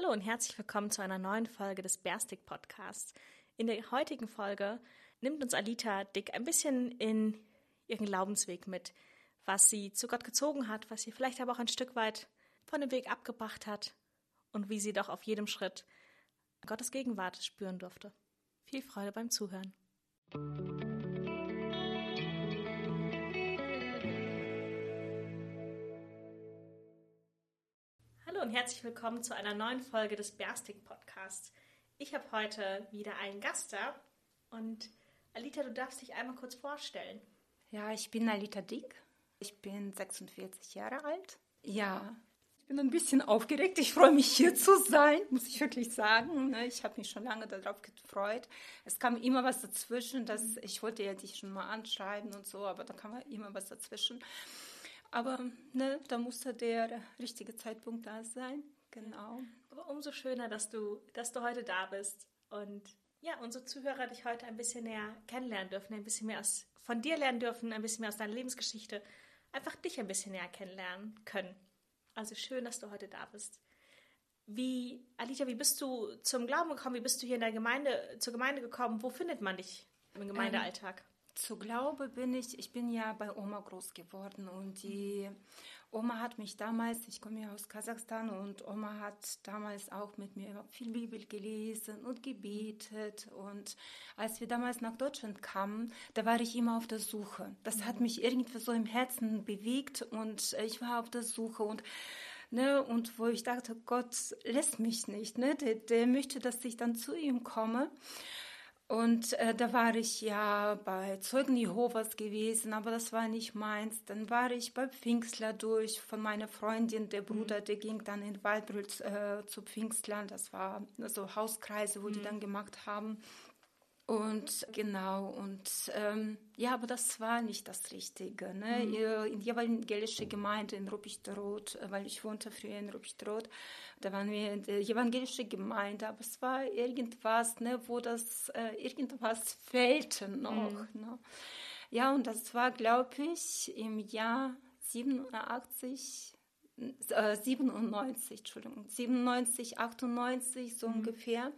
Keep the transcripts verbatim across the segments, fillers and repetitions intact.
Hallo und herzlich willkommen zu einer neuen Folge des Bearstig Podcasts. In der heutigen Folge nimmt uns Alita Dick ein bisschen in ihren Glaubensweg mit, was sie zu Gott gezogen hat, was sie vielleicht aber auch ein Stück weit von dem Weg abgebracht hat und wie sie doch auf jedem Schritt Gottes Gegenwart spüren durfte. Viel Freude beim Zuhören. Hallo und herzlich willkommen zu einer neuen Folge des Bearstig Podcasts. Ich habe heute wieder einen Gast da und Alita, du darfst dich einmal kurz vorstellen. Ja, ich bin Alita Dick. Ich bin sechsundvierzig Jahre alt. Ja, ich bin ein bisschen aufgeregt. Ich freue mich, hier zu sein, muss ich wirklich sagen. Ich habe mich schon lange darauf gefreut. Es kam immer was dazwischen. Dass ich wollte ja dich schon mal anschreiben und so, aber da kam immer was dazwischen. Aber ne, da musste der richtige Zeitpunkt da sein. Genau. Aber umso schöner, dass du, dass du heute da bist und ja, unsere Zuhörer dich heute ein bisschen näher kennenlernen dürfen, ein bisschen mehr aus, von dir lernen dürfen, ein bisschen mehr aus deiner Lebensgeschichte, einfach dich ein bisschen näher kennenlernen können. Also schön, dass du heute da bist. Wie, Alita, wie bist du zum Glauben gekommen? Wie bist du hier in der Gemeinde, zur Gemeinde gekommen? Wo findet man dich im Gemeindealltag? Ähm, zu Glaube bin ich, ich bin ja bei Oma groß geworden und die Oma hat mich damals, ich komme ja aus Kasachstan und Oma hat damals auch mit mir viel Bibel gelesen und gebetet und als wir damals nach Deutschland kamen, da war ich immer auf der Suche. Das hat mich irgendwie so im Herzen bewegt und ich war auf der Suche und Ne, und wo ich dachte, Gott lässt mich nicht, ne? der, der möchte, dass ich dann zu ihm komme. Und äh, da war ich ja bei Zeugen Jehovas gewesen, aber das war nicht meins. Dann war ich bei Pfingstler durch von meiner Freundin, der Bruder, der ging dann in Waldbrüll äh, zu Pfingstlern. Das war so Hauskreise, wo mhm. die dann gemacht haben. Und genau, und ähm, ja, aber das war nicht das Richtige. Ne? Mhm. In die evangelische Gemeinde in Ruppichteroth, weil ich wohnte früher in Ruppichteroth, da waren wir in der evangelischen Gemeinde, aber es war irgendwas, ne, wo das, äh, irgendwas fehlte noch. Mhm. Ne? Ja, und das war, glaube ich, im Jahr siebenundachtzig, äh, siebenundneunzig, Entschuldigung, siebenundneunzig, achtundneunzig, so mhm. ungefähr,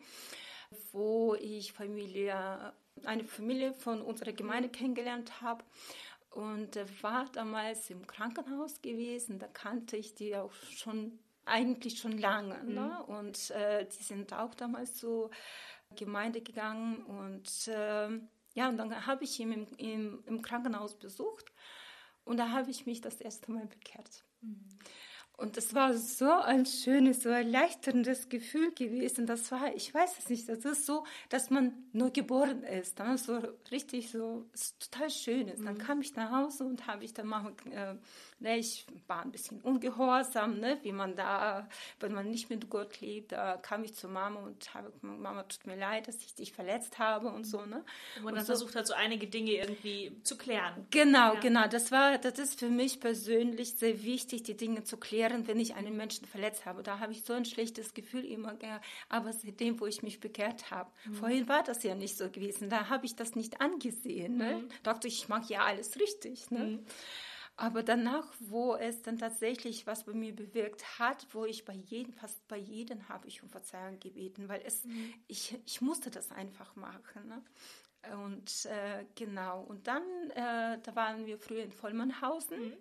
wo ich Familie, eine Familie von unserer Gemeinde kennengelernt habe. Und er war damals im Krankenhaus gewesen, da kannte ich die auch schon, eigentlich schon lange. Mhm. Ne? Und äh, die sind auch damals zur Gemeinde gegangen. Und äh, ja, und dann habe ich ihn im, im, im Krankenhaus besucht und da habe ich mich das erste Mal bekehrt. Mhm. Und es war so ein schönes, so erleichterndes Gefühl gewesen. Das war, ich weiß es nicht, das ist so, dass man nur geboren ist. Ne? So richtig so, es ist total schön ist. Dann kam ich nach Hause und habe ich dann mal, äh, ne, ich war ein bisschen ungehorsam, ne, wie man da, wenn man nicht mit Gott lebt, da kam ich zu Mama und habe, Mama, tut mir leid, dass ich dich verletzt habe und so. Ne? Wo man dann so versucht hat, so einige Dinge irgendwie zu klären. Genau, ja. genau. Das war, das ist für mich persönlich sehr wichtig, die Dinge zu klären, wenn ich einen Menschen verletzt habe. Da habe ich so ein schlechtes Gefühl immer gehabt. Aber seitdem, wo ich mich bekehrt habe, mhm. vorhin war das ja nicht so gewesen. Da habe ich das nicht angesehen. Ne? Mhm. Dachte ich, ich mache ja alles richtig. Ne? Mhm. Aber danach, wo es dann tatsächlich was bei mir bewirkt hat, wo ich bei jedem, fast bei jedem habe ich um Verzeihung gebeten, weil es, mhm. ich, ich musste das einfach machen. Ne? Und äh, genau, und dann, äh, da waren wir früher in Vollmannhausen. Mhm.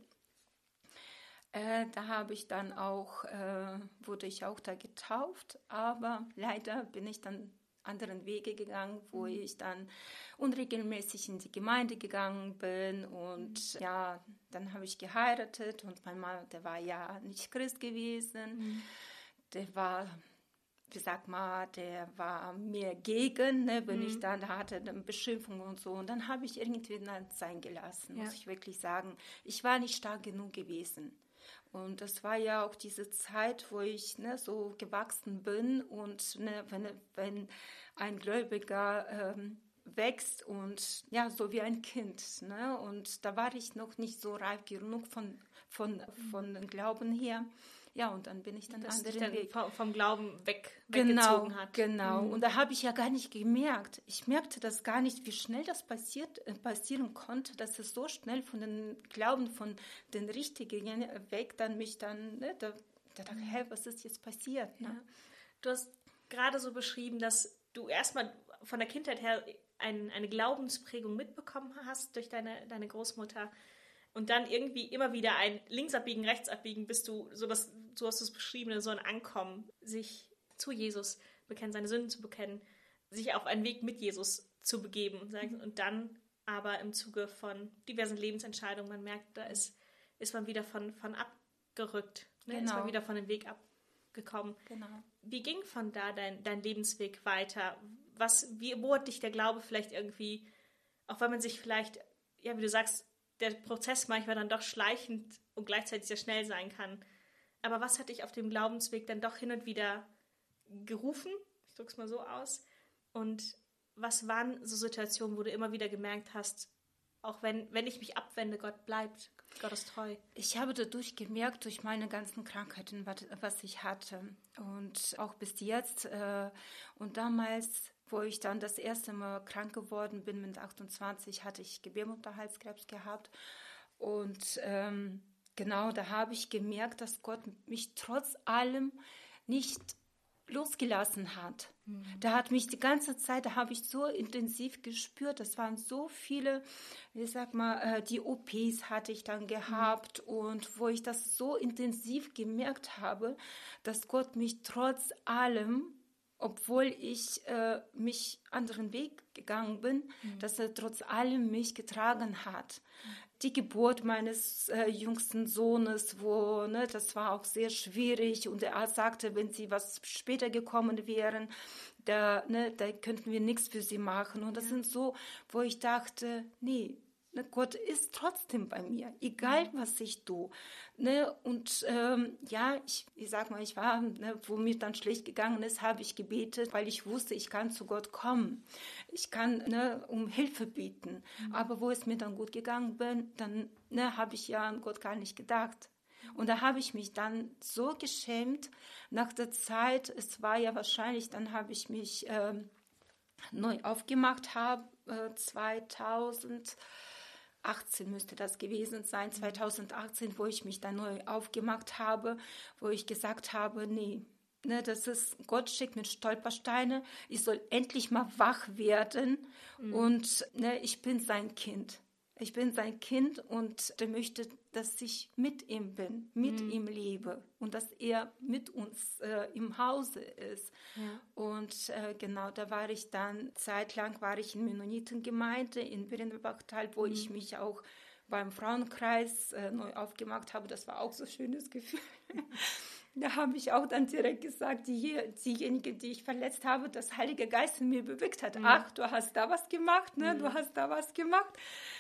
Äh, da habe ich dann auch, äh, wurde ich auch da getauft, aber leider bin ich dann anderen Wege gegangen, wo mhm. ich dann unregelmäßig in die Gemeinde gegangen bin und mhm. ja, dann habe ich geheiratet und mein Mann, der war ja nicht Christ gewesen, mhm. der war, wie sag mal, der war mir gegen, ne, wenn mhm. ich dann, da hatte eine Beschimpfung und so und dann habe ich irgendwie dann sein gelassen, ja. muss ich wirklich sagen. Ich war nicht stark genug gewesen. Und das war ja auch diese Zeit, wo ich ne, so gewachsen bin und ne, wenn, wenn ein Gläubiger ähm, wächst und ja, so wie ein Kind. Ne, und da war ich noch nicht so reif genug von, von, von dem Glauben her. Ja, und dann bin ich dann dass anderen dann Weg. vom Glauben weg, genau, weggezogen hat. Genau, mhm. und da habe ich ja gar nicht gemerkt. Ich merkte das gar nicht, wie schnell das passiert, äh, passieren konnte, dass es so schnell von den Glauben, von den Richtigen weg dann mich dann, ne, da, da dachte ich, hä, was ist jetzt passiert? Ne? Ja. Du hast gerade so beschrieben, dass du erstmal von der Kindheit her ein, eine Glaubensprägung mitbekommen hast durch deine, deine Großmutter und dann irgendwie immer wieder ein Linksabbiegen, Rechtsabbiegen, bis du, so, dass, so hast du es beschrieben, so ein Ankommen, sich zu Jesus bekennen, seine Sünden zu bekennen, sich auf einen Weg mit Jesus zu begeben und dann aber im Zuge von diversen Lebensentscheidungen, man merkt, da ist, ist man wieder von, von abgerückt, ne? Genau. Ist man wieder von dem Weg abgekommen. Genau. Wie ging von da dein, dein Lebensweg weiter? Was, wie, wo hat dich der Glaube vielleicht irgendwie, auch wenn man sich vielleicht, ja, wie du sagst, der Prozess manchmal dann doch schleichend und gleichzeitig sehr schnell sein kann. Aber was hat dich auf dem Glaubensweg dann doch hin und wieder gerufen? Ich drücke es mal so aus. Und was waren so Situationen, wo du immer wieder gemerkt hast, auch wenn, wenn ich mich abwende, Gott bleibt, Gott ist treu? Ich habe dadurch gemerkt, durch meine ganzen Krankheiten, was, was ich hatte. Und auch bis jetzt. Äh, und damals, wo ich dann das erste Mal krank geworden bin, mit achtundzwanzig, hatte ich Gebärmutterhalskrebs gehabt. Und ähm, genau, da habe ich gemerkt, dass Gott mich trotz allem nicht losgelassen hat. Mhm. Da hat mich die ganze Zeit, da habe ich so intensiv gespürt, das waren so viele, ich sag mal, die O Ps hatte ich dann gehabt mhm. und wo ich das so intensiv gemerkt habe, dass Gott mich trotz allem, obwohl ich äh, mich anderen Weg gegangen bin, mhm. dass er trotz allem mich getragen hat. Mhm. Die Geburt meines äh, jüngsten Sohnes, wo, ne, das war auch sehr schwierig und er sagte, wenn sie was später gekommen wären, da, ne, da könnten wir nichts für sie machen. Und das ja. sind so, wo ich dachte, nee, ne, Gott ist trotzdem bei mir, egal mhm. was ich tue. Ne, und ähm, ja, ich, ich sag mal, ich war, ne, wo mir dann schlecht gegangen ist, habe ich gebetet, weil ich wusste, ich kann zu Gott kommen. Ich kann ne, um Hilfe bieten. Mhm. Aber wo es mir dann gut gegangen bin, dann ne, habe ich ja an Gott gar nicht gedacht. Und da habe ich mich dann so geschämt nach der Zeit. Es war ja wahrscheinlich, dann habe ich mich äh, neu aufgemacht, habe äh, zweitausendachtzehn müsste das gewesen sein, zweitausendachtzehn, wo ich mich dann neu aufgemacht habe, wo ich gesagt habe, nee, ne, das ist, Gott schickt mir Stolpersteine, ich soll endlich mal wach werden mhm. und ne, ich bin sein Kind. Ich bin sein Kind und er möchte, dass ich mit ihm bin, mit mhm. ihm lebe und dass er mit uns äh, im Hause ist. Ja. Und äh, genau, da war ich dann, zeitlang war ich in Mennonitengemeinde in Birnbachtal, wo mhm. ich mich auch beim Frauenkreis äh, neu aufgemacht habe. Das war auch so ein schönes Gefühl. Da habe ich auch dann direkt gesagt, die, diejenige, die ich verletzt habe, dass Heilige Geist in mir bewegt hat. Mhm. Ach, du hast da was gemacht, ne? Mhm. Du hast da was gemacht.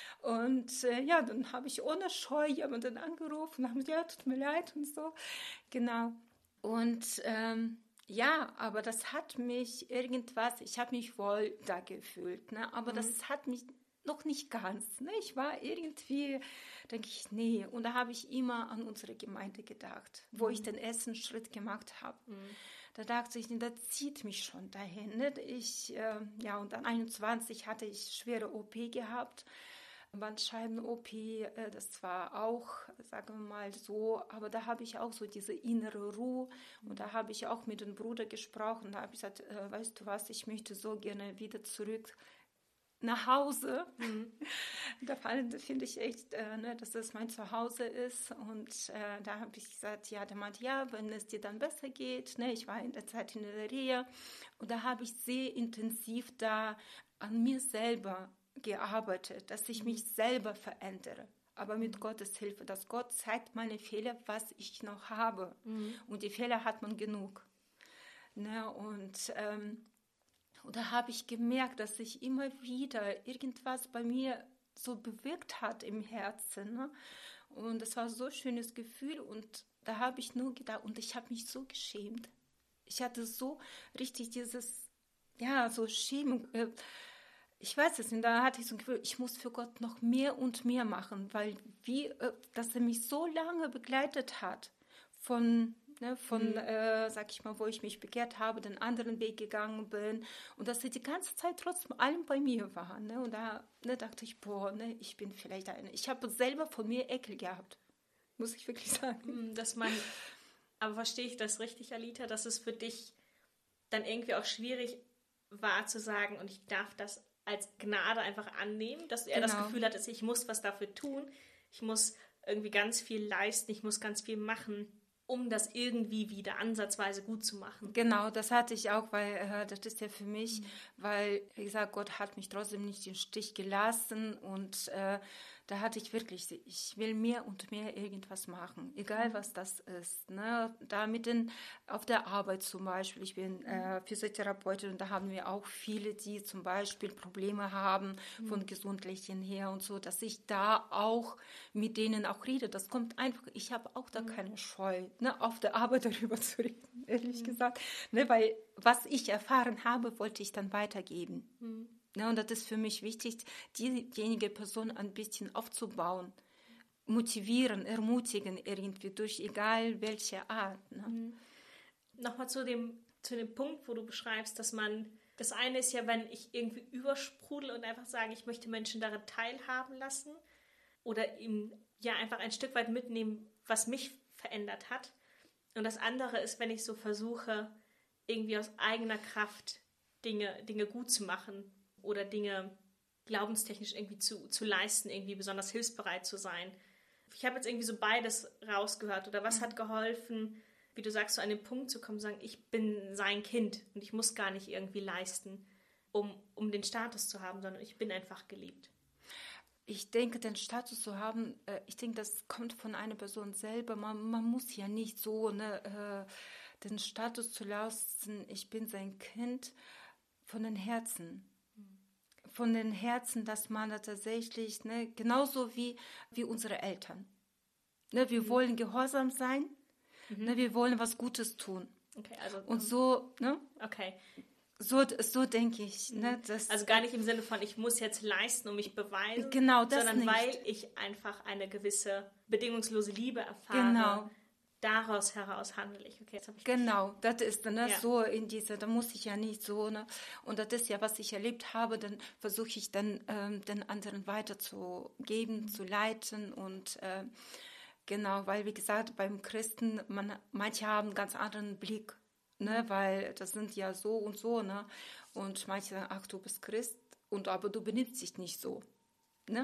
Und äh, ja, dann habe ich ohne Scheu jemanden angerufen und habe gesagt, ja, tut mir leid und so. Genau. Und ähm, ja, aber das hat mich irgendwas, ich habe mich wohl da gefühlt, ne? Aber mhm. das hat mich noch nicht ganz. Ne? Ich war irgendwie, denke ich, nee. Und da habe ich immer an unsere Gemeinde gedacht, wo mhm. ich den ersten Schritt gemacht habe. Mhm. Da dachte ich, das zieht mich schon dahin. Ne? Ich, äh, ja, und an einundzwanzig hatte ich schwere O P gehabt. Bandscheiben-O P, äh, das war auch, sagen wir mal so, aber da habe ich auch so diese innere Ruhe und da habe ich auch mit dem Bruder gesprochen, da habe ich gesagt, äh, weißt du was, ich möchte so gerne wieder zurück nach Hause. Mhm. Da finde ich echt, äh, ne, dass das mein Zuhause ist und äh, da habe ich gesagt, ja, der meinte, ja, wenn es dir dann besser geht, ne, ich war in der Zeit in der Reha und da habe ich sehr intensiv da an mir selber gearbeitet, dass ich mich selber verändere, aber mit Gottes Hilfe, dass Gott zeigt meine Fehler, was ich noch habe mhm. und die Fehler hat man genug. Ne? Und, ähm, und da habe ich gemerkt, dass sich immer wieder irgendwas bei mir so bewirkt hat im Herzen. Ne? Und das war so ein schönes Gefühl und da habe ich nur gedacht und ich habe mich so geschämt. Ich hatte so richtig dieses, ja, so Schämen, äh, ich weiß es nicht, da hatte ich so ein Gefühl, ich muss für Gott noch mehr und mehr machen, weil wie, äh, dass er mich so lange begleitet hat, von, ne, von mhm. äh, sag ich mal, wo ich mich bekehrt habe, den anderen Weg gegangen bin und dass er die ganze Zeit trotzdem allem bei mir war. Ne, und da ne, dachte ich, boah, ne, ich bin vielleicht eine. Ich habe selber von mir Ekel gehabt, muss ich wirklich sagen. Dass man, aber verstehe ich das richtig, Alita, dass es für dich dann irgendwie auch schwierig war zu sagen, und ich darf das als Gnade einfach annehmen, dass er Genau. das Gefühl hat, dass ich muss was dafür tun, ich muss irgendwie ganz viel leisten, ich muss ganz viel machen, um das irgendwie wieder ansatzweise gut zu machen. Genau, das hatte ich auch, weil äh, das ist ja für mich, mhm. weil, wie gesagt, Gott hat mich trotzdem nicht im Stich gelassen und äh, da hatte ich wirklich, ich will mehr und mehr irgendwas machen, egal mhm. was das ist. Ne? Da mitten auf der Arbeit zum Beispiel, ich bin äh, Physiotherapeutin und da haben wir auch viele, die zum Beispiel Probleme haben mhm. von gesundlichen her und so, dass ich da auch mit denen auch rede. Das kommt einfach, ich habe auch da mhm. keine Scheu, ne, auf der Arbeit darüber zu reden, ehrlich mhm. gesagt. Ne, weil was ich erfahren habe, wollte ich dann weitergeben. Mhm. Ja, und das ist für mich wichtig, diejenige Person ein bisschen aufzubauen, motivieren, ermutigen irgendwie durch egal welche Art. Ne? Mhm. Nochmal zu dem, zu dem Punkt, wo du beschreibst, dass man, das eine ist ja, wenn ich irgendwie übersprudel und einfach sage, ich möchte Menschen daran teilhaben lassen oder ihm ja einfach ein Stück weit mitnehmen, was mich verändert hat. Und das andere ist, wenn ich so versuche, irgendwie aus eigener Kraft Dinge, Dinge gut zu machen oder Dinge glaubenstechnisch irgendwie zu, zu leisten, irgendwie besonders hilfsbereit zu sein. Ich habe jetzt irgendwie so beides rausgehört. Oder was mhm. hat geholfen, wie du sagst, so an den Punkt zu kommen, zu sagen, ich bin sein Kind und ich muss gar nicht irgendwie leisten, um, um den Status zu haben, sondern ich bin einfach geliebt. Ich denke, den Status zu haben, äh, ich denke, das kommt von einer Person selber. Man, man muss ja nicht so ne, äh, den Status zu lassen, ich bin sein Kind, von den Herzen. Von den Herzen, dass man da tatsächlich, ne, genauso wie, wie unsere Eltern. Ne, wir mhm. wollen gehorsam sein, mhm. ne, wir wollen was Gutes tun. Okay, also, und um, so, ne? Okay. So, so denke ich. Ne, dass, also gar nicht im Sinne von, ich muss jetzt leisten und mich beweisen, genau, das sondern nicht. weil ich einfach eine gewisse bedingungslose Liebe erfahre. Genau. Daraus heraus handle ich. Okay, jetzt habe ich genau, das ist ne, ja. so in dieser, da muss ich ja nicht so, ne? Und das ist ja, was ich erlebt habe, dann versuche ich dann ähm, den anderen weiterzugeben, mhm. zu leiten und äh, genau, weil wie gesagt, beim Christen, man, manche haben einen ganz anderen Blick, ne? Weil das sind ja so und so, ne? Und manche sagen, ach, du bist Christ, und aber du benimmst dich nicht so, ne?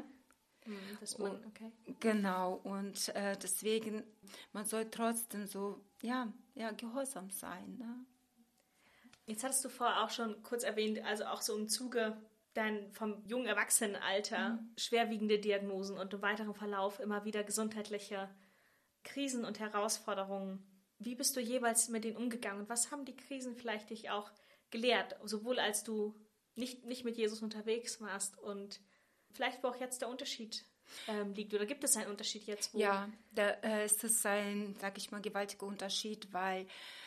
Das man, okay. Genau, und äh, deswegen, man soll trotzdem so, ja, ja, gehorsam sein. Ne? Jetzt hattest du vorher auch schon kurz erwähnt, also auch so im Zuge dein vom jungen Erwachsenenalter, mhm. schwerwiegende Diagnosen und im weiteren Verlauf immer wieder gesundheitliche Krisen und Herausforderungen. Wie bist du jeweils mit denen umgegangen und was haben die Krisen vielleicht dich auch gelehrt, sowohl als du nicht, nicht mit Jesus unterwegs warst und vielleicht, wo auch jetzt der Unterschied ähm, liegt. Oder gibt es einen Unterschied jetzt? Wo ja, da äh, ist es ein, sag ich mal, gewaltiger Unterschied, weil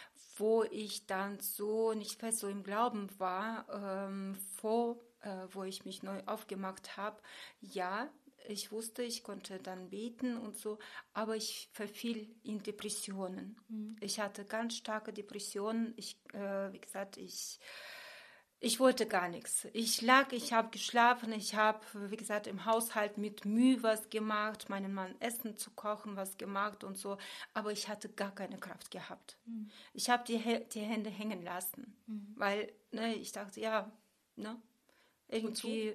wo ich dann so nicht fest so im Glauben war, ähm, vor, äh, wo ich mich neu aufgemacht habe, ja, ich wusste, ich konnte dann beten und so, aber ich verfiel in Depressionen. Mhm. Ich hatte ganz starke Depressionen. Ich, äh, wie gesagt, ich Ich wollte gar nichts. Ich lag, ich habe geschlafen, ich habe, wie gesagt, im Haushalt mit Mühe was gemacht, meinem Mann Essen zu kochen, was gemacht und so, aber ich hatte gar keine Kraft gehabt. Mhm. Ich habe die, die Hände hängen lassen, mhm. weil ne, ich dachte, ja, ne, irgendwie,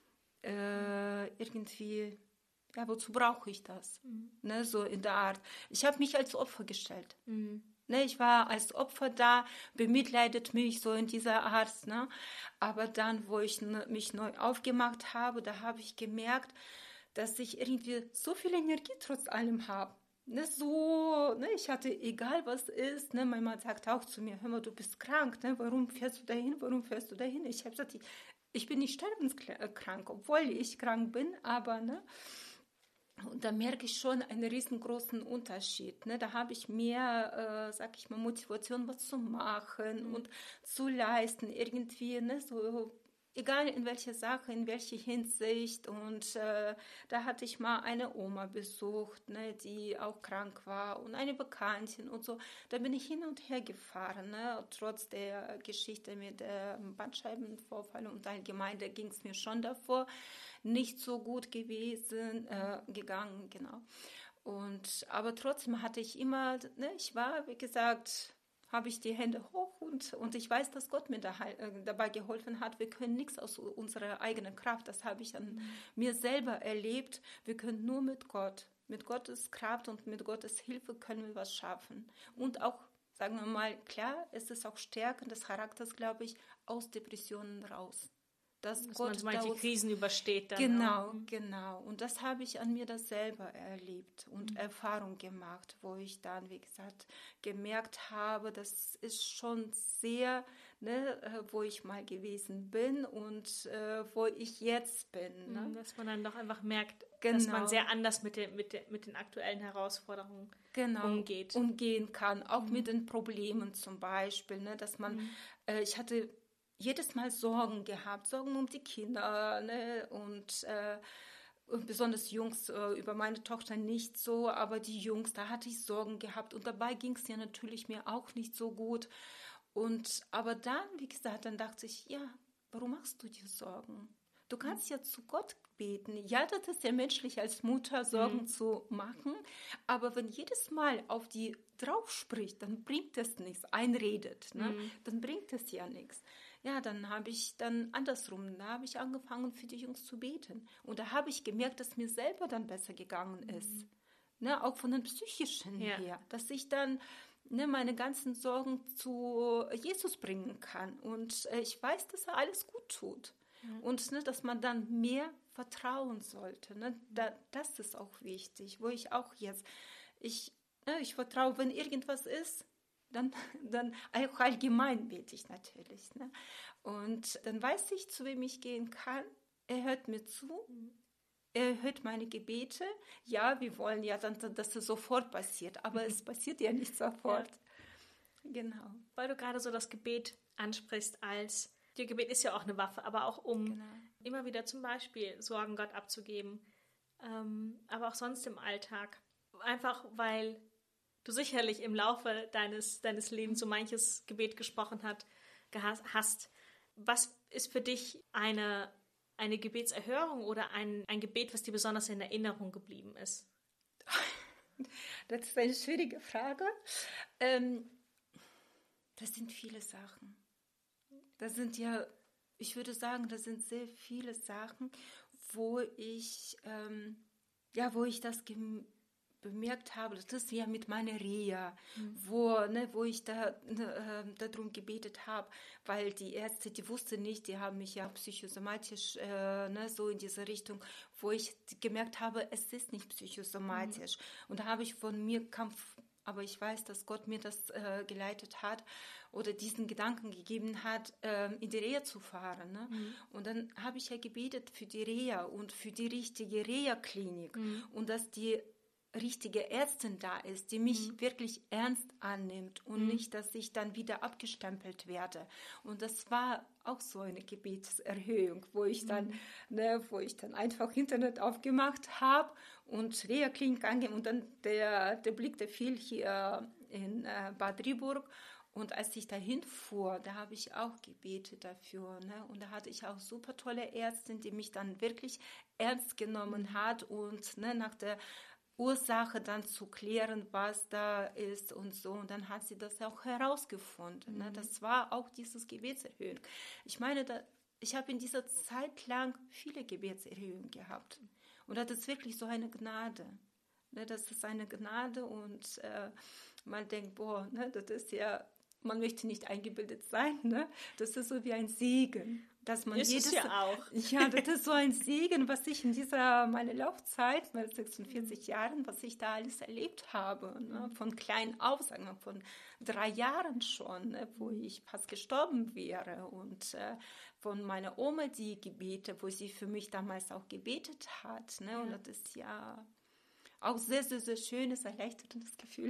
äh, irgendwie, ja, wozu brauche ich das? Mhm. Ne, so in der Art. Ich habe mich als Opfer gestellt. Mhm. Ne, ich war als Opfer da, bemitleidet mich so in dieser Art. Ne? Aber dann, wo ich ne, mich neu aufgemacht habe, da habe ich gemerkt, dass ich irgendwie so viel Energie trotz allem habe. Ne, so, ne, ich hatte, egal was ist, ne, mein Mann sagt auch zu mir, hör mal, du bist krank, ne, warum fährst du dahin, warum fährst du dahin? Ich habe gesagt, ich, ich bin nicht sterbenskrank, obwohl ich krank bin, aber, ne, und da merke ich schon einen riesengroßen Unterschied. Ne? Da habe ich mehr, äh, sag ich mal, Motivation, was zu machen mhm. und zu leisten irgendwie, ne? So, egal in welcher Sache, in welcher Hinsicht. Und äh, da hatte ich mal eine Oma besucht, ne, die auch krank war und eine Bekanntin und so. Da bin ich hin und her gefahren, ne? Trotz der Geschichte mit äh, Bandscheibenvorfall und allgemein, da ging es mir schon davor nicht so gut gewesen, äh, gegangen, genau. Und, aber trotzdem hatte ich immer, ne, ich war, wie gesagt, habe ich die Hände hoch und, und ich weiß, dass Gott mir da, äh, dabei geholfen hat. Wir können nichts aus unserer eigenen Kraft. Das habe ich an mhm. mir selber erlebt. Wir können nur mit Gott, mit Gottes Kraft und mit Gottes Hilfe können wir was schaffen. Und auch, sagen wir mal, klar, es ist auch Stärken des Charakters, glaube ich, aus Depressionen raus. Dass, dass Gott man manche Krisen übersteht dann. Genau, auch. genau. Und das habe ich an mir das selber erlebt und mhm. Erfahrung gemacht, wo ich dann, wie gesagt, gemerkt habe, das ist schon sehr, ne, wo ich mal gewesen bin und äh, wo ich jetzt bin. Ne? Dass man dann doch einfach merkt, genau. dass man sehr anders mit, den, mit, den, mit den aktuellen Herausforderungen genau. umgeht. umgehen kann, auch mhm. mit den Problemen zum Beispiel, ne, dass man, mhm. äh, ich hatte jedes Mal Sorgen gehabt, Sorgen um die Kinder, ne? und, äh, und besonders Jungs, äh, über meine Tochter nicht so, aber die Jungs, da hatte ich Sorgen gehabt und dabei ging es ja natürlich mir auch nicht so gut. Und aber dann, wie gesagt, dann dachte ich, ja, warum machst du dir Sorgen? Du kannst ja zu Gott beten. Ja, das ist ja menschlich als Mutter, Sorgen mhm. zu machen. Aber wenn jedes Mal auf die drauf spricht, dann bringt es nichts, einredet, ne? Mhm. Dann bringt es ja nichts. Ja, dann habe ich dann andersrum, da habe ich angefangen, für die Jungs zu beten. Und da habe ich gemerkt, dass mir selber dann besser gegangen ist. Mhm. Ne, auch von den psychischen ja. her. Dass ich dann ne, meine ganzen Sorgen zu Jesus bringen kann. Und äh, ich weiß, dass er alles gut tut. Mhm. Und ne, dass man dann mehr vertrauen sollte. Ne? Da, das ist auch wichtig, wo ich auch jetzt, ich, ne, ich vertraue, wenn irgendwas ist, Dann, dann auch allgemein bete ich natürlich. Ne? Und dann weiß ich, zu wem ich gehen kann. Er hört mir zu. Mhm. Er hört meine Gebete. Ja, wir wollen ja dann, dass es sofort passiert. Aber mhm. es passiert ja nicht sofort. Ja. Genau. Weil du gerade so das Gebet ansprichst als, die Gebet ist ja auch eine Waffe, aber auch um genau. immer wieder zum Beispiel Sorgen Gott abzugeben. Ähm, aber auch sonst im Alltag. Einfach weil du sicherlich im Laufe deines, deines Lebens so manches Gebet gesprochen hat, hast. Was ist für dich eine, eine Gebetserhörung oder ein, ein Gebet, was dir besonders in Erinnerung geblieben ist? Das ist eine schwierige Frage. Ähm, das sind viele Sachen. Das sind ja, ich würde sagen, das sind sehr viele Sachen, wo ich, ähm, ja, wo ich das gem- bemerkt habe, das ist ja mit meiner Reha, mhm. wo, ne, wo ich da ne, äh, darum gebetet habe, weil die Ärzte, die wussten nicht, die haben mich ja psychosomatisch äh, ne, so in diese Richtung, wo ich gemerkt habe, es ist nicht psychosomatisch. Mhm. Und da habe ich von mir Kampf, aber ich weiß, dass Gott mir das äh, geleitet hat oder diesen Gedanken gegeben hat, äh, in die Reha zu fahren. Ne? Mhm. Und dann habe ich ja gebetet für die Reha und für die richtige Reha-Klinik mhm. und dass die richtige Ärztin da ist, die mich mhm. wirklich ernst annimmt und mhm. nicht, dass ich dann wieder abgestempelt werde. Und das war auch so eine Gebetserhöhung, wo ich dann, mhm. ne, wo ich dann einfach Internet aufgemacht habe und Reha-Klinik anging und dann der, der Blick, der fiel hier in äh, Bad Driburg. Und als ich dahin fuhr, da habe ich auch gebetet dafür. Ne? Und da hatte ich auch super tolle Ärztin, die mich dann wirklich ernst genommen mhm. hat und ne, nach der Ursache dann zu klären, was da ist und so. Und dann hat sie das auch herausgefunden. Mhm. Ne? Das war auch dieses Gebetserhöhung. Ich meine, da, ich habe in dieser Zeit lang viele Gebetserhöhungen gehabt. Und das ist wirklich so eine Gnade. Ne? Das ist eine Gnade und äh, man denkt, boah, ne, das ist ja, man möchte nicht eingebildet sein. Ne? Das ist so wie ein Segen. Dass man ist jedes, es ja auch. Ja, das ist so ein Segen, was ich in dieser, meine Laufzeit, mit sechsundvierzig Jahren, was ich da alles erlebt habe. Ne? Von klein auf, sagen wir, von drei Jahren schon, ne? Wo ich fast gestorben wäre. Und äh, von meiner Oma die Gebete, wo sie für mich damals auch gebetet hat. Ne? Ja. Und das ist ja auch sehr, sehr, sehr schönes, erleichterndes Gefühl.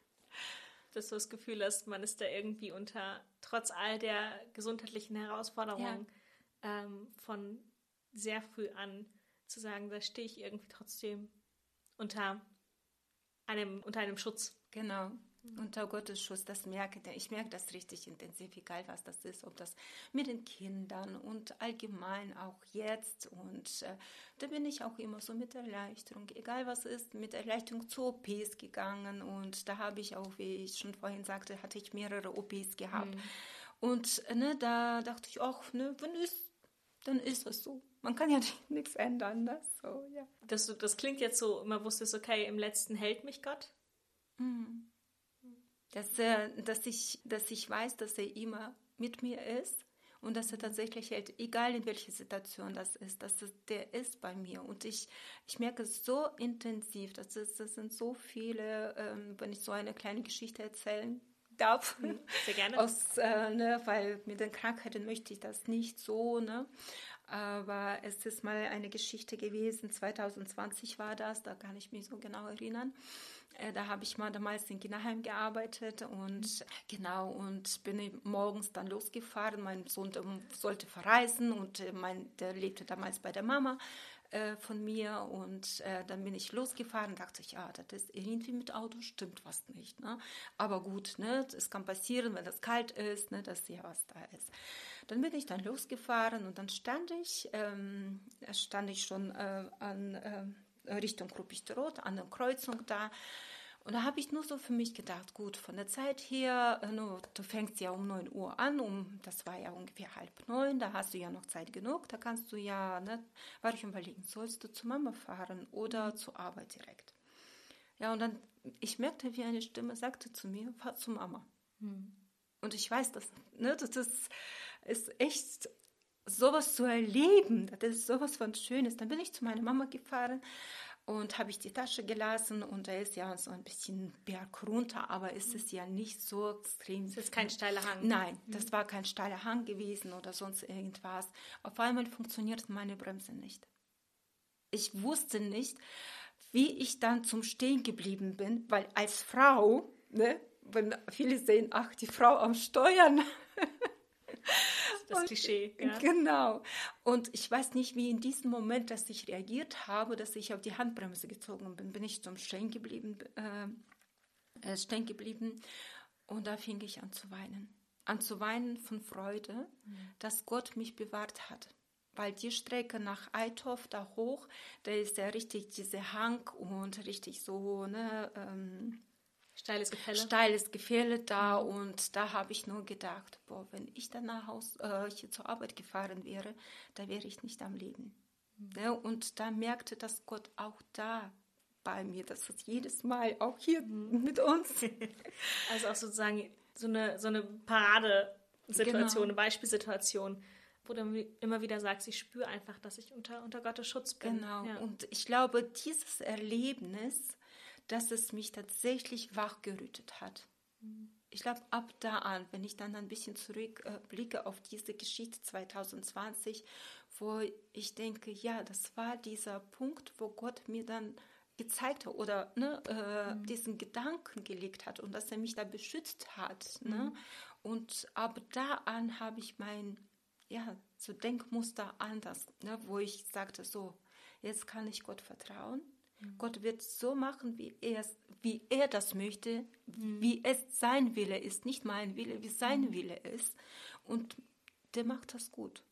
Dass du das Gefühl hast, man ist da irgendwie unter, trotz all der gesundheitlichen Herausforderungen, ja. ähm, von sehr früh an zu sagen, da stehe ich irgendwie trotzdem unter einem, unter einem Schutz. Genau, Unter Gottes Schutz, das merke ich. Ich merke das richtig intensiv, egal was das ist, ob das mit den Kindern und allgemein auch jetzt. Und äh, da bin ich auch immer so mit Erleichterung, egal was ist, mit Erleichterung zu O Ps gegangen. Und da habe ich auch, wie ich schon vorhin sagte, hatte ich mehrere O Ps gehabt. Mhm. Und ne, da dachte ich auch, ne, wenn ist, dann ist es so. Man kann ja nichts ändern. Ne? So, ja. das, das klingt jetzt so, man wusste es, okay, im Letzten hält mich Gott. Mhm. Dass, äh, dass, ich, dass ich weiß, dass er immer mit mir ist und dass er tatsächlich hält, egal in welcher Situation das ist, dass es, der ist bei mir. Und ich, ich merke es so intensiv, dass es, das sind so viele, ähm, wenn ich so eine kleine Geschichte erzählen darf. Sehr gerne. Aus, äh, ne, weil mit den Krankheiten möchte ich das nicht so, ne? Aber es ist mal eine Geschichte gewesen, zwanzig zwanzig war das, da kann ich mich so genau erinnern. Äh, da habe ich mal damals in Kinderheim gearbeitet und mhm. genau, und bin morgens dann losgefahren. Mein Sohn sollte verreisen und äh, mein, der lebte damals bei der Mama äh, von mir und äh, dann bin ich losgefahren, dachte ich, ja, das ist irgendwie mit Auto stimmt was nicht, ne? Aber gut, ne, es kann passieren, wenn das kalt ist, ne, dass ja was da ist. Dann bin ich dann losgefahren und dann stand ich, ähm, stand ich schon äh, an äh, Richtung Kruppichterod, an der Kreuzung da. Und da habe ich nur so für mich gedacht, gut, von der Zeit her, no, du fängst ja um neun Uhr an, um, das war ja ungefähr halb neun, da hast du ja noch Zeit genug, da kannst du ja, ne, war ich überlegen, sollst du zu Mama fahren oder mhm. zur Arbeit direkt? Ja, und dann, ich merkte, wie eine Stimme sagte zu mir, fahr zu Mama. Mhm. Und ich weiß, das, ne, das ist, ist echt sowas zu erleben, das ist sowas von Schönes. Dann bin ich zu meiner Mama gefahren und habe ich die Tasche gelassen und da ist ja so ein bisschen Berg runter, aber ist es ja nicht so extrem. Es ist kein steiler Hang. Nein, mhm. das war kein steiler Hang gewesen oder sonst irgendwas. Auf einmal funktioniert meine Bremse nicht. Ich wusste nicht, wie ich dann zum Stehen geblieben bin, weil als Frau, ne, wenn viele sehen, ach, die Frau am Steuern. Das und, Klischee, ja. Genau. Und ich weiß nicht, wie in diesem Moment, dass ich reagiert habe, dass ich auf die Handbremse gezogen bin, bin ich zum Stehen geblieben, äh, stehen geblieben. Und da fing ich an zu weinen. An zu weinen von Freude, mhm. dass Gott mich bewahrt hat. Weil die Strecke nach Eitorf da hoch, da ist ja richtig dieser Hang und richtig so, ne, ähm, Steiles Gefälle. Steiles Gefälle da mhm. und da habe ich nur gedacht, boah, wenn ich dann nach Haus, äh, hier zur Arbeit gefahren wäre, da wäre ich nicht am Leben. Mhm. Ja, und da merkte das Gott auch da bei mir, das ist jedes Mal auch hier mhm. mit uns. Also auch sozusagen so eine, so eine Paradesituation, genau. eine Beispielsituation, wo du immer wieder sagst, ich spüre einfach, dass ich unter, unter Gottes Schutz bin. Genau, ja. Und ich glaube, dieses Erlebnis, dass es mich tatsächlich wachgerüttet hat. Mhm. Ich glaube, ab da an, wenn ich dann ein bisschen zurückblicke äh, auf diese Geschichte zwanzig zwanzig, wo ich denke, ja, das war dieser Punkt, wo Gott mir dann gezeigt hat oder ne, äh, mhm. diesen Gedanken gelegt hat und dass er mich da beschützt hat. Mhm. Ne? Und ab da an habe ich mein ja, so Denkmuster anders, ne, wo ich sagte, so, jetzt kann ich Gott vertrauen. Mhm. Gott wird so machen, wie er, wie er das möchte, mhm. wie es sein Wille ist, nicht mein Wille, wie sein mhm. Wille ist. Und der macht das gut.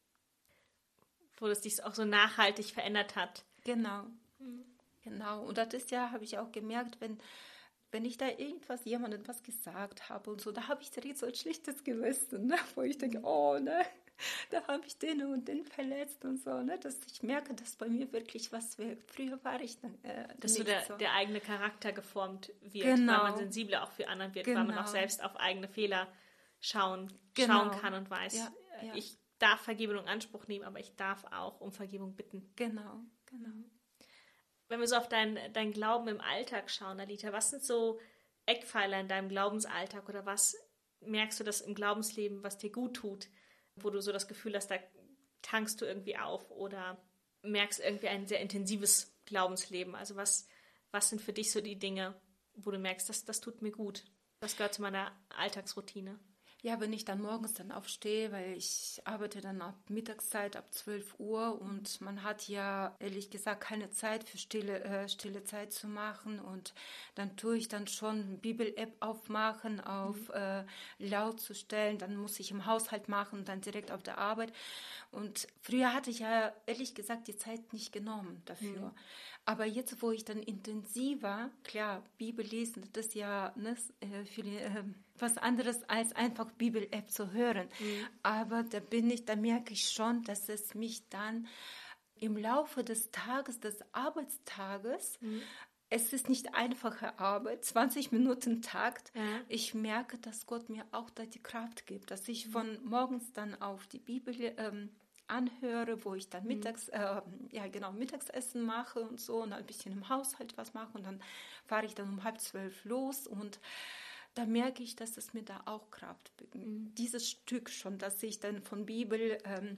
Wo es dich auch so nachhaltig verändert hat. Genau, mhm. genau. Und das ist ja, habe ich auch gemerkt, wenn, wenn ich da irgendwas, jemandem was gesagt habe und so, da habe ich direkt so ein schlechtes Gewissen, ne, wo ich denke, oh, ne, da habe ich den und den verletzt und so, ne, dass ich merke, dass bei mir wirklich was wirkt. Früher war ich dann äh, dass nicht so der, so. der eigene Charakter geformt wird, genau. weil man sensibler auch für anderen wird, genau. weil man auch selbst auf eigene Fehler schauen, genau. schauen kann und weiß, ja, ja. ich darf Vergebung in Anspruch nehmen, aber ich darf auch um Vergebung bitten. Genau, genau. Wenn wir so auf deinen dein Glauben im Alltag schauen, Alita, was sind so Eckpfeiler in deinem Glaubensalltag oder was merkst du das im Glaubensleben, was dir gut tut, wo du so das Gefühl hast, da tankst du irgendwie auf oder merkst irgendwie ein sehr intensives Glaubensleben? Also was, was sind für dich so die Dinge, wo du merkst, das, das tut mir gut? Das gehört zu meiner Alltagsroutine. Ja, wenn ich dann morgens dann aufstehe, weil ich arbeite dann ab Mittagszeit, ab zwölf Uhr und man hat ja ehrlich gesagt keine Zeit für stille, äh, stille Zeit zu machen und dann tue ich dann schon Bibel-App aufmachen, auf mhm. äh, laut zu stellen, dann muss ich im Haushalt machen, dann direkt auf der Arbeit und früher hatte ich ja ehrlich gesagt die Zeit nicht genommen dafür. Mhm. Aber jetzt, wo ich dann intensiver, klar, Bibel lesen, das ist ja ne, für die, äh, was anderes als einfach Bibel-App zu hören. Mhm. Aber da bin ich, da merke ich schon, dass es mich dann im Laufe des Tages, des Arbeitstages, mhm. es ist nicht einfache Arbeit, zwanzig Minuten Takt. Ja. Ich merke, dass Gott mir auch da die Kraft gibt, dass ich mhm. von morgens dann auf die Bibel ähm, anhöre, wo ich dann mittags, äh, ja genau, Mittagsessen mache und so und ein bisschen im Haushalt was mache und dann fahre ich dann um halb zwölf los und da merke ich, dass es mir da auch Kraft gibt. Mhm. Dieses Stück schon, dass ich dann von Bibel ähm,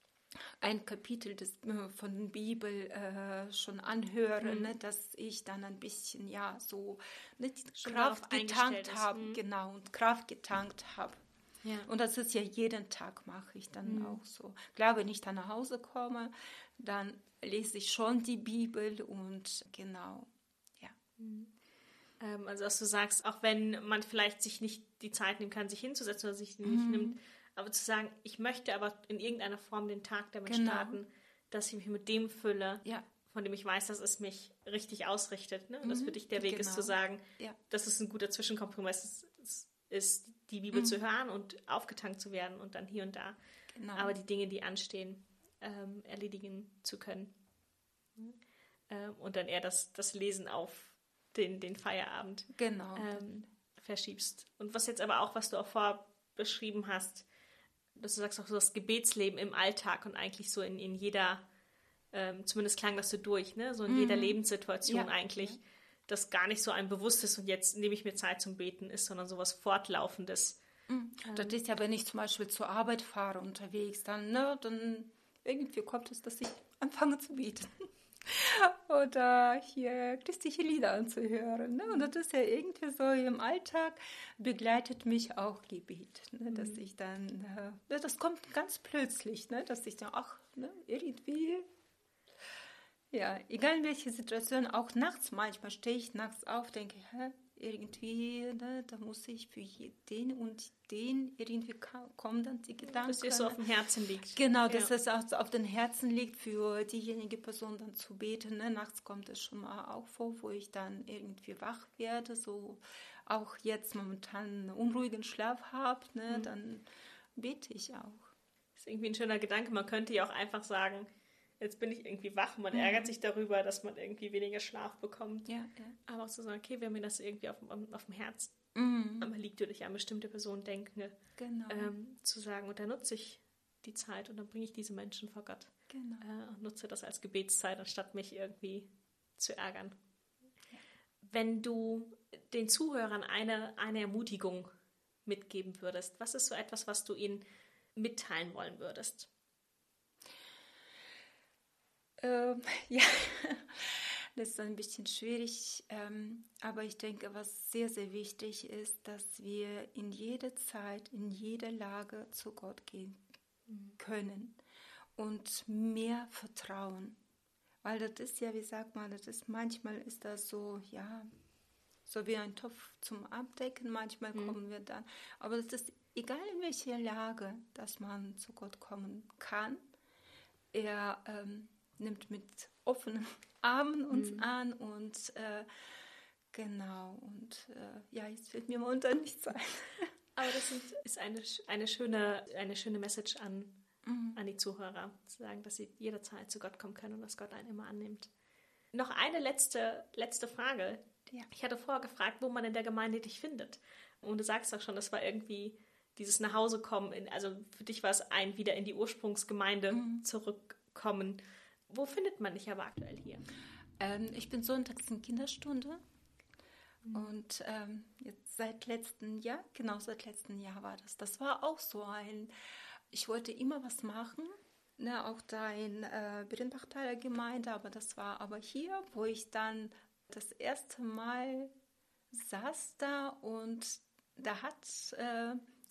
ein Kapitel des, äh, von Bibel äh, schon anhöre, mhm. ne, dass ich dann ein bisschen, ja, so ne, die Kraft getankt habe, mhm. genau, und Kraft getankt habe. Ja. Und das ist ja jeden Tag mache ich dann mhm. auch so. Klar, wenn ich dann nach Hause komme, dann lese ich schon die Bibel und genau, ja. Mhm. Ähm, also dass du sagst, auch wenn man vielleicht sich nicht die Zeit nehmen kann, sich hinzusetzen oder sich die nicht mhm. nimmt, aber zu sagen, ich möchte aber in irgendeiner Form den Tag damit genau. starten, dass ich mich mit dem fülle, ja. von dem ich weiß, dass es mich richtig ausrichtet. Ne? Und mhm. dass für dich der Weg genau. ist zu sagen, ja. dass es ein guter Zwischenkompromiss ist, ist die Bibel mhm. zu hören und aufgetankt zu werden und dann hier und da genau. aber die Dinge, die anstehen, ähm, erledigen zu können. Mhm. Ähm, und dann eher das, das Lesen auf den, den Feierabend genau. ähm, verschiebst. Und was jetzt aber auch, was du auch vorher beschrieben hast, dass du sagst auch so das Gebetsleben im Alltag und eigentlich so in, in jeder, ähm, zumindest klang das so durch, ne? So in mhm. jeder Lebenssituation ja. eigentlich, ja. das gar nicht so ein bewusstes und jetzt nehme ich mir Zeit zum Beten ist, sondern so was Fortlaufendes. Mhm. Ähm, das ist ja, wenn ich zum Beispiel zur Arbeit fahre unterwegs, dann, ne, dann irgendwie kommt es, dass ich anfange zu beten. Oder hier christliche Lieder anzuhören. Ne? Und das ist ja irgendwie so im Alltag, begleitet mich auch Gebet. Ne? Mhm. Dass ich dann, äh, das kommt ganz plötzlich, ne? Dass ich dann, ach, ne, irgendwie, ja, egal in welche Situation, auch nachts manchmal stehe ich nachts auf, denke, hä, irgendwie, ne, da muss ich für den und den irgendwie kommen dann die Gedanken. Dass dir so auf dem Herzen liegt. Genau, dass ja. es auch so auf den Herzen liegt, für diejenige Person dann zu beten. Ne? Nachts kommt es schon mal auch vor, wo ich dann irgendwie wach werde, so auch jetzt momentan einen unruhigen Schlaf habe, ne? Mhm. Dann bete ich auch. Das ist irgendwie ein schöner Gedanke. Man könnte ja auch einfach sagen, jetzt bin ich irgendwie wach. Man mhm. ärgert sich darüber, dass man irgendwie weniger Schlaf bekommt. Ja, ja. Aber auch zu sagen, okay, wenn mir das irgendwie auf, auf dem Herzen mhm. liegt oder ich an bestimmte Personen denke, genau. ähm, zu sagen, und dann nutze ich die Zeit und dann bringe ich diese Menschen vor Gott. Genau. Äh, und nutze das als Gebetszeit, anstatt mich irgendwie zu ärgern. Ja. Wenn du den Zuhörern eine, eine Ermutigung mitgeben würdest, was ist so etwas, was du ihnen mitteilen wollen würdest? Ähm, ja, das ist ein bisschen schwierig, ähm, aber ich denke, was sehr, sehr wichtig ist, dass wir in jeder Zeit, in jeder Lage zu Gott gehen können und mehr vertrauen. Weil das ist ja, wie sagt man, das ist manchmal ist das so, ja, so wie ein Topf zum Abdecken, manchmal mhm. kommen wir dann, aber das ist egal in welcher Lage, dass man zu Gott kommen kann. Er ähm, nimmt mit offenen Armen uns mhm. an und äh, genau, und äh, ja, jetzt fällt mir momentan nichts ein. Aber das sind, ist eine, eine, schöne, eine schöne Message an, mhm. an die Zuhörer, zu sagen, dass sie jederzeit zu Gott kommen können und dass Gott einen immer annimmt. Noch eine letzte, letzte Frage. Ja. Ich hatte vorher gefragt, wo man in der Gemeinde dich findet. Und du sagst auch schon, das war irgendwie dieses Nachhausekommen, in, also für dich war es ein wieder in die Ursprungsgemeinde mhm. zurückkommen. Wo findet man dich aber aktuell hier? Ähm, ich bin sonntags in Kinderstunde mhm. und ähm, jetzt seit letztem Jahr, genau seit letztem Jahr war das. Das war auch so ein, ich wollte immer was machen, ne, auch da in äh, Birnbach-Thaler Gemeinde, aber das war aber hier, wo ich dann das erste Mal saß da und da hat äh,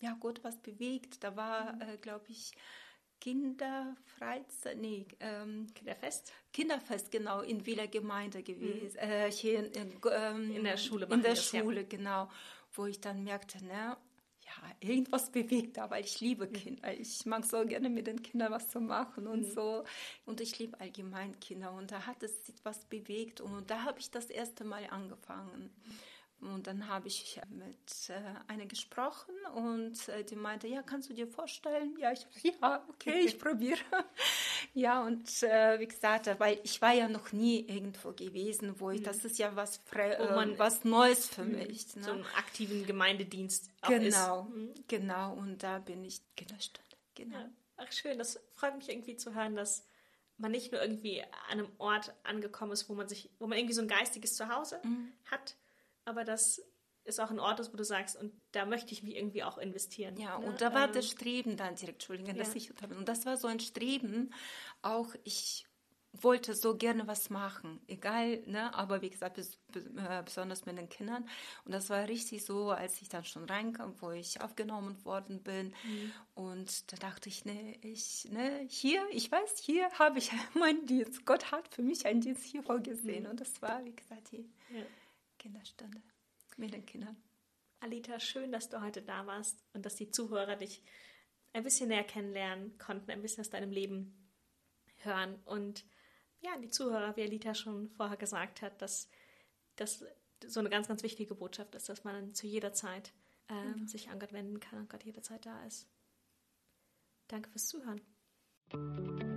ja, Gott was bewegt. Da war, äh, glaube ich, Kinderfreizeit, nee, ähm, Kinderfest? Kinderfest, genau, in Wieler Gemeinde gewesen. Mhm. Äh, hier in, in, ähm, in der Schule. In der das, Schule, ja. genau. Wo ich dann merkte, ne, ja, irgendwas bewegt da, weil ich liebe Kinder. Ich mag so gerne mit den Kindern was zu machen und mhm. so. Und ich liebe allgemein Kinder. Und da hat es etwas bewegt. Und da habe ich das erste Mal angefangen. Und dann habe ich mit äh, einer gesprochen und äh, die meinte, ja, kannst du dir vorstellen? Ja, ich ja, okay, ich probiere. Ja, und äh, wie gesagt, weil ich war ja noch nie irgendwo gewesen, wo ich, mhm. das ist ja was, Fre wo man, äh, was Neues für mhm. mich. Ne? So einen aktiven Gemeindedienst auch genau, ist. Mhm. Genau, und da bin ich Kinderstunde. Genau. Ja. Ach schön, das freut mich irgendwie zu hören, dass man nicht nur irgendwie an einem Ort angekommen ist, wo man sich, wo man irgendwie so ein geistiges Zuhause mhm. hat, aber das ist auch ein Ort, wo du sagst, und da möchte ich mich irgendwie auch investieren. Ja, ne? und da war ähm, das Streben dann direkt, Entschuldigung, ja. dass ich, und das war so ein Streben, auch ich wollte so gerne was machen, egal, ne, aber wie gesagt, bis, bis, äh, besonders mit den Kindern. Und das war richtig so, als ich dann schon reinkam, wo ich aufgenommen worden bin. Mhm. Und da dachte ich, ne, ich, ne, hier, ich weiß, hier habe ich meinen Dienst. Gott hat für mich einen Dienst hier vorgesehen. Mhm. Und das war, wie gesagt, die ja. Kinderstunde mit den Kindern. Alita, schön, dass du heute da warst und dass die Zuhörer dich ein bisschen näher kennenlernen konnten, ein bisschen aus deinem Leben hören. Und ja, die Zuhörer, wie Alita schon vorher gesagt hat, dass das so eine ganz, ganz wichtige Botschaft ist, dass man zu jeder Zeit ähm, mhm. sich an Gott wenden kann und Gott jederzeit da ist. Danke fürs Zuhören.